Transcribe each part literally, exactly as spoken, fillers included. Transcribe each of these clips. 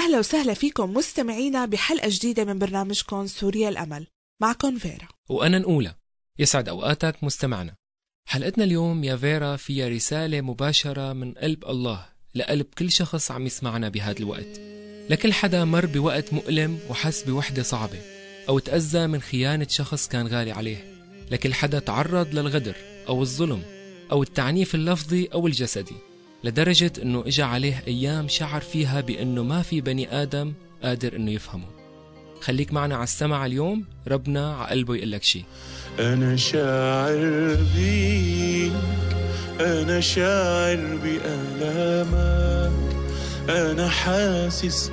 أهلا وسهلا فيكم مستمعينا بحلقة جديدة من برنامجكم سوريا الأمل. معكم فيرا وأنا نقولة. يسعد أوقاتك مستمعنا. حلقتنا اليوم يا فيرا فيها رسالة مباشرة من قلب الله لقلب كل شخص عم يسمعنا بهذا الوقت، لكل حدا مر بوقت مؤلم وحس بوحدة صعبة أو تأذى من خيانة شخص كان غالي عليه، لكل حدا تعرض للغدر أو الظلم أو التعنيف اللفظي أو الجسدي لدرجة أنه إجا عليه أيام شعر فيها بأنه ما في بني آدم قادر أنه يفهمه. خليك معنا على السمع اليوم، ربنا على قلبه يقلك شي. أنا شاعر بيك، أنا شاعر بألامك، أنا حاسس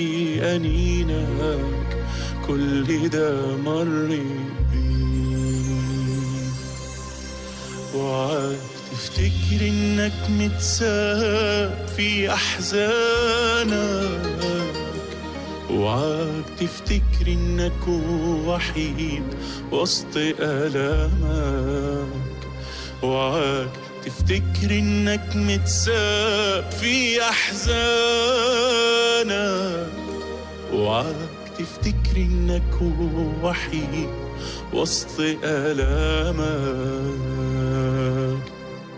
بأنينك، كل ده مر بيك. وعاد تفتكر إنك متساب في أحزانك، وعاد تفتكر إنك وحيد وسط آلامك، وعاد تفتكر إنك متساب في أحزانك، وعاد تفتكر إنك وحيد وسط آلامك.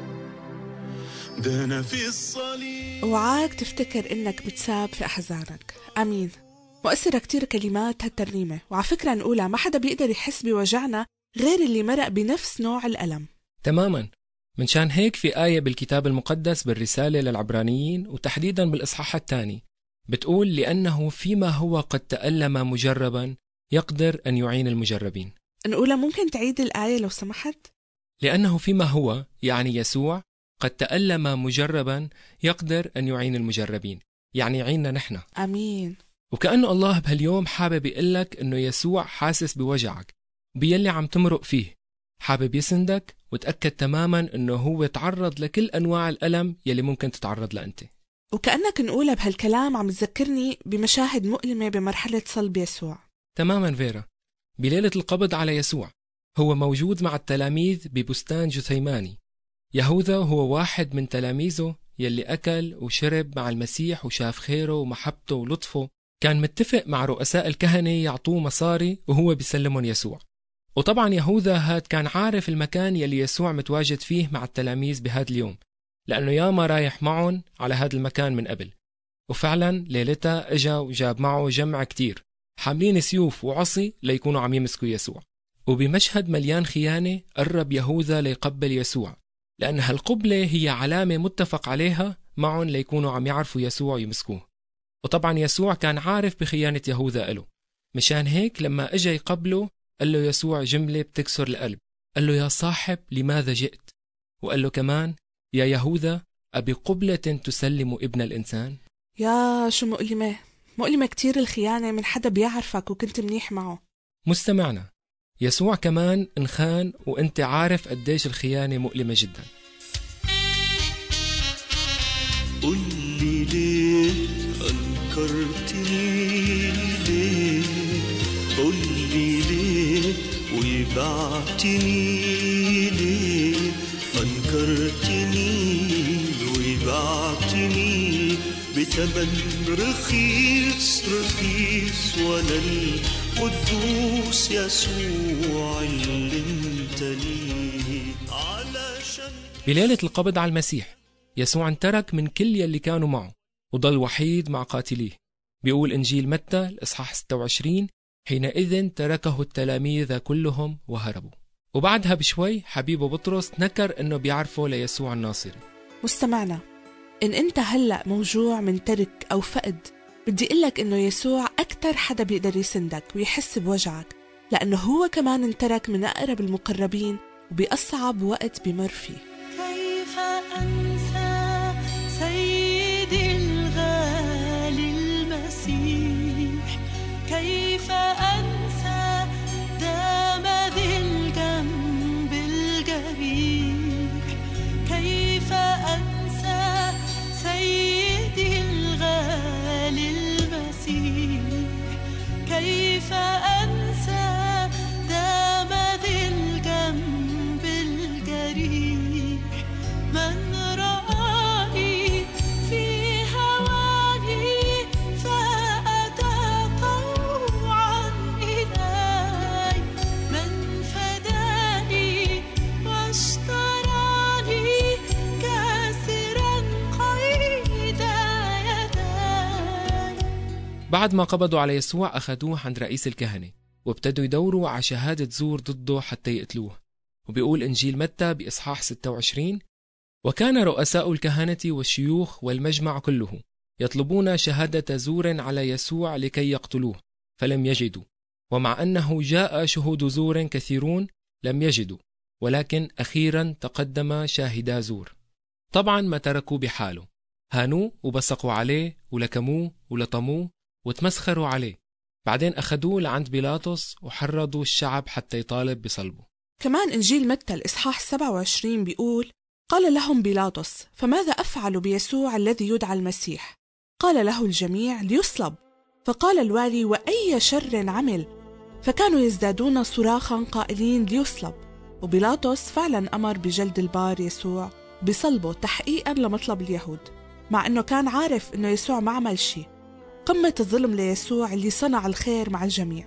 ده أنا في الصليب. وعاك تفتكر إنك بتساب في أحزانك. أمين. مؤثرة كتير كلمات هالترنيمة، وعلى فكرة نقولها ما حدا بيقدر يحس بوجعنا غير اللي مرق بنفس نوع الألم. تماما. منشان هيك في آية بالكتاب المقدس بالرسالة للعبرانيين وتحديدا بالإصحاح الثاني بتقول: لأنه فيما هو قد تألم مجربا يقدر أن يعين المجربين. نقولها ممكن تعيد الآية لو سمحت؟ لأنه فيما هو يعني يسوع قد تألم مجربا يقدر أن يعين المجربين، يعني يعيننا نحن. أمين. وكأنه الله بهاليوم حابب يقلك أنه يسوع حاسس بوجعك بيلي عم تمرق فيه، حابب يسندك وتأكد تماما أنه هو تعرض لكل أنواع الألم يلي ممكن تتعرض له أنت. وكأنك نقولها بهالكلام عم تذكرني بمشاهد مؤلمة بمرحلة صلب يسوع. تماما فيرا. بليلة القبض على يسوع هو موجود مع التلاميذ ببستان جثيماني. يهوذا هو واحد من تلاميذه يلي أكل وشرب مع المسيح وشاف خيره ومحبته ولطفه، كان متفق مع رؤساء الكهنة يعطوه مصاري وهو بيسلمهم يسوع. وطبعا يهوذا هاد كان عارف المكان يلي يسوع متواجد فيه مع التلاميذ بهذا اليوم، لأنه ياما رايح معهم على هذا المكان من قبل. وفعلا ليلتها اجا وجاب معه جمع كتير حاملين سيوف وعصي ليكونوا عم يمسكوا يسوع. وبمشهد مليان خيانة قرب يهوذا ليقبل يسوع، لأن هالقبلة هي علامة متفق عليها معهم ليكونوا عم يعرفوا يسوع ويمسكوه. وطبعا يسوع كان عارف بخيانة يهوذا له، مشان هيك لما اجا يقبله قال له يسوع جملة بتكسر القلب، قال له: يا صاحب لماذا جئت؟ وقال له كمان: يا يهوذا أبي قبلة تسلم ابن الإنسان؟ يا شو مؤلمة، مؤلمة كتير الخيانة من حدا بيعرفك وكنت منيح معه. مستمعنا، يسوع كمان انخان وانت عارف قديش الخيانة مؤلمة جدا. قل لي ليه أنكرتني، ليه قل لي ليه وبعتني، ليه أنكرتني وبعتني بثمن رخيص رخيص، وأنا القدوس يسوع اللي انت ليه علشان. بليلة القبض على المسيح يسوع انترك من كل يلي كانوا معه وضل وحيد مع قاتليه. بيقول إنجيل متى الإصحاح ستة وعشرين: حينئذ تركه التلاميذ كلهم وهربوا. وبعدها بشوي حبيبه بطرس نكر إنه بيعرفه ليسوع الناصري. مستمعنا، إن أنت هلأ موجوع من ترك أو فقد، بدي أقلك إنه يسوع أكتر حدا بيقدر يسندك ويحس بوجعك، لأنه هو كمان انترك من أقرب المقربين وبأصعب وقت بمر فيه. كيف أنسى سيدي الغالي المسيح، كيف أنسى دام ذي الجنب الجريح، كيف أنسى سيدي الغالي المسيح، كيف أنسى دام ذي الجنب الجريح، من بعد ما قبضوا على يسوع أخذوه عند رئيس الكهنة وابتدوا يدوروا على شهادة زور ضده حتى يقتلوه. وبيقول إنجيل متى بإصحاح ستة وعشرين: وكان رؤساء الكهنة والشيوخ والمجمع كله يطلبون شهادة زور على يسوع لكي يقتلوه، فلم يجدوا، ومع أنه جاء شهود زور كثيرون لم يجدوا، ولكن أخيرا تقدم شاهدا زور. طبعا ما تركوا بحاله، هانوه وبصقوا عليه ولكموه ولطموه وتمسخروا عليه. بعدين أخذوه لعند بيلاطس وحرضوا الشعب حتى يطالب بصلبه. كمان إنجيل متى الإصحاح سبعة وعشرين بيقول: قال لهم بيلاطس: فماذا أفعل بيسوع الذي يدعى المسيح؟ قال له الجميع: ليصلب. فقال الوالي: وأي شر عمل؟ فكانوا يزدادون صراخا قائلين: ليصلب. وبيلاطس فعلا أمر بجلد البار يسوع بصلبه تحقيقا لمطلب اليهود، مع أنه كان عارف أنه يسوع ما عمل شيء. قمة الظلم ليسوع اللي صنع الخير مع الجميع.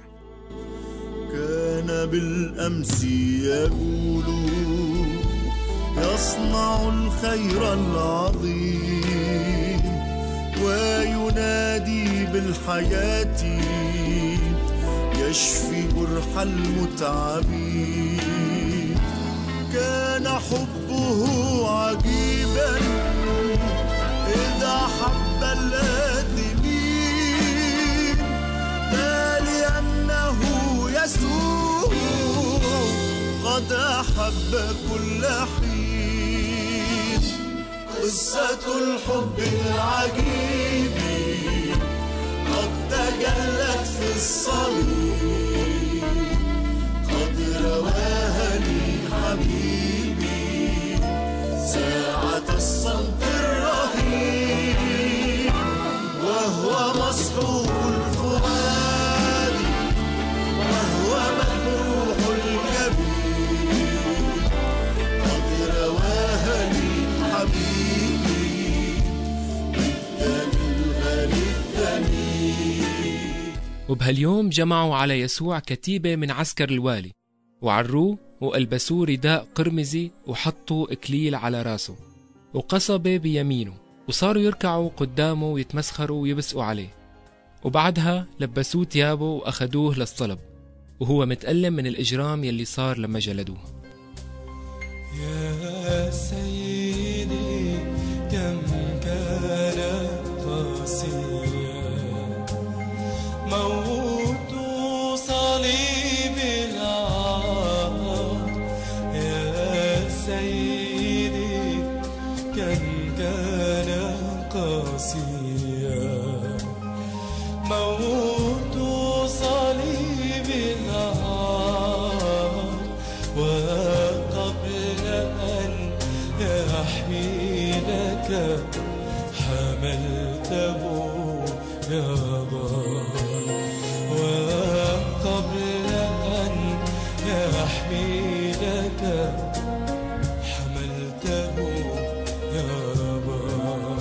كان بالأمس يقول يصنع الخير العظيم وينادي بالحياة يشفي جرح المتعبين. كان حبه عجيبا إذا حب الآثمين، لا لأنه يسوع قد أحب كل حين. قصة الحب العجيب قد تجلت في الصليب، قد رواها لي حبيبي ساعة الصمت الرهيب، وهو مسحوق الفؤاد وهو مجروح الكبير، قد رواها لي حبيبي بالدم الغالي الثمين. وبهاليوم جمعوا على يسوع كتيبة من عسكر الوالي وعروه وألبسوه رداء قرمزي وحطوا إكليل على راسه وقصبة بيمينه، وصاروا يركعوا قدامه ويتمسخروا ويبسقوا عليه. وبعدها لبسوه ثيابه وأخذوه للصلب وهو متألم من الإجرام يلي صار لما جلدوه. يا سيدي كم كان قاسيا موت صليب العار. يا سيدي كم كان قاسيا موت صليب العار، وقبل أن يحملك حملته يا بار، وقبل أن يحملك حملته يا بار.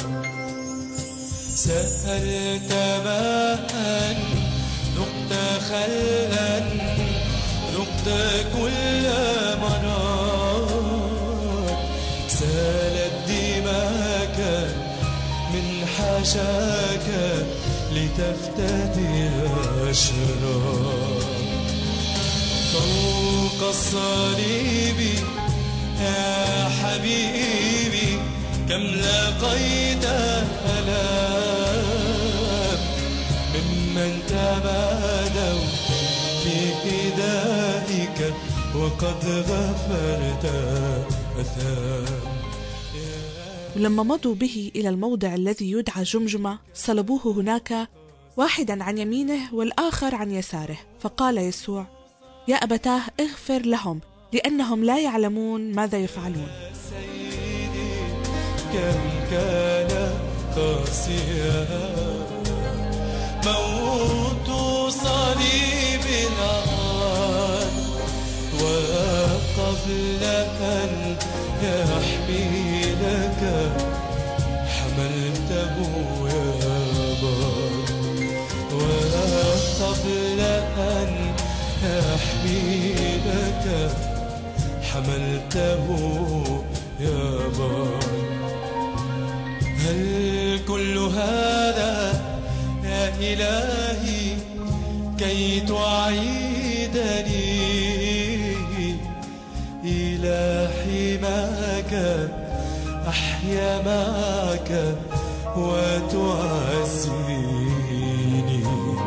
سألت ماء ذقت خلا ذقت كل مرار، سالت دماك من حاشاك لتفتدي الأشرار. فوق الصليب يا حبيبي كم لقيت ألام ممن تمادوا في إيدائك وقد غفرت أثام. ولما مضوا به إلى الموضع الذي يدعى جمجمة صلبوه هناك، واحدا عن يمينه والآخر عن يساره. فقال يسوع: يا أبتاه اغفر لهم لأنهم لا يعلمون ماذا يفعلون. سيدي كم كان قاسيا موت صليب العار، وقبل أن يحملك حملته يا بار، وقبل أن يحملك حملته يا بار. هل كل هذا يا إلهي كي تعيدني إلى حماك أحيا معك وتعزيني.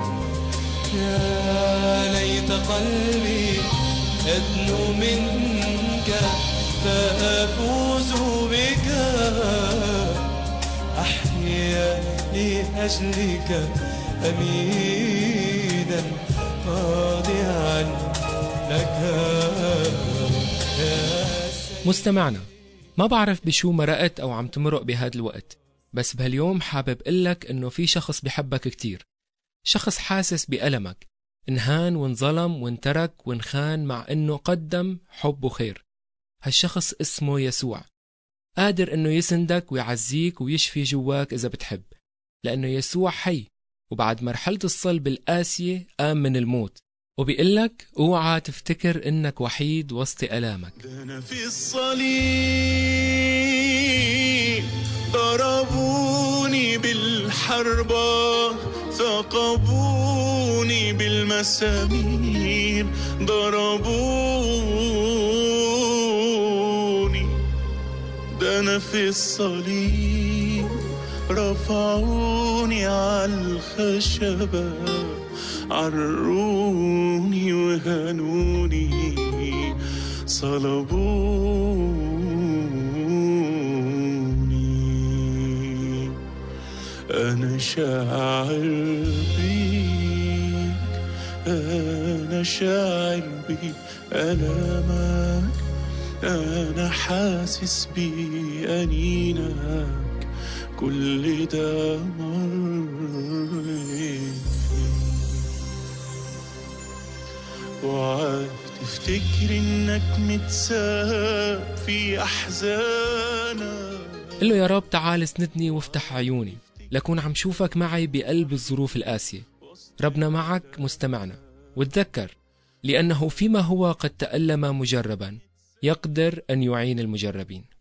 يا ليت قلبي أدنو منك فأفوز بك أحيا لأجلك أمينا خاضعا لك. مستمعنا، ما بعرف بشو مرقت أو عم تمرق بهذا الوقت، بس بهاليوم حابب قلك إنه في شخص بحبك كتير، شخص حاسس بألمك، انهان وانظلم وانترك وانخان مع إنه قدم حب وخير. هالشخص اسمه يسوع، قادر إنه يسندك ويعزيك ويشفي جواك إذا بتحب، لأنه يسوع حي، وبعد مرحلة الصلب القاسية قام من الموت، وبيقلك اوعى تفتكر إنك وحيد وسط ألامك. أنا في الصليب ضربوني بالحربة، ثقبوني بالمسامير، ضربوني. ده أنا في الصليب رفعوني على الخشبة، عروني وهنوني، صلبوني. أنا شاعر بيك، أنا شاعر بألمك، أنا حاسس بأنينك، كل ده مريت. وعاد تفتكر إنك متساب في أحزانك. قل له يا رب تعال اسندني وافتح عيوني لكون عم شوفك معي بقلب الظروف القاسية. ربنا معك مستمعنا، وتذكر لأنه فيما هو قد تألم مجربا يقدر أن يعين المجربين.